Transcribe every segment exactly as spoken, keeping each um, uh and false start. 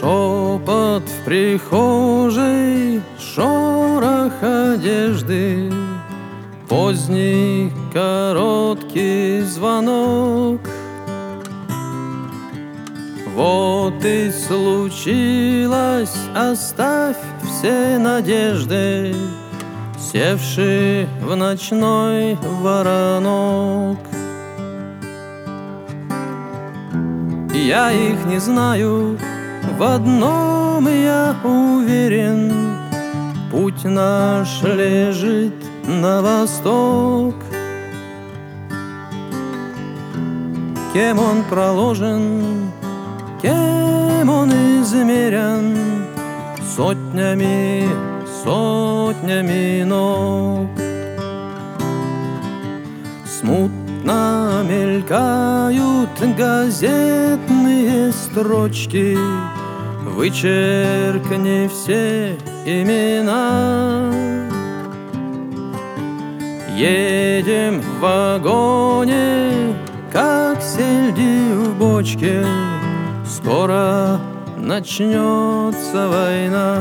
Шепот в прихожей, шорох одежды, поздний короткий звонок. Вот и случилось, оставь все надежды, севший в ночной воронок. Я их не знаю, в одном я уверен: путь наш лежит на восток. Кем он проложен, кем он измерен? Сотнями, сотнями ног. Смутно мелькают газетные строчки, вычеркни все имена. Едем в вагоне, как сельди в бочке, скоро начнется война.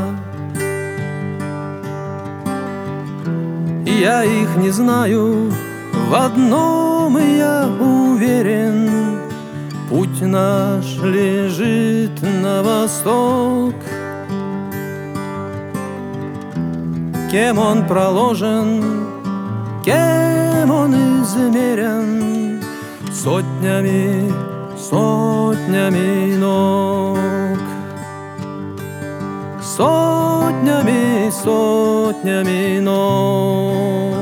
Я их не знаю, в одном я уверен: путь наш лежит на восток. Кем он проложен, кем он измерен? Сотнями, сотнями ног. Сотнями, сотнями ног.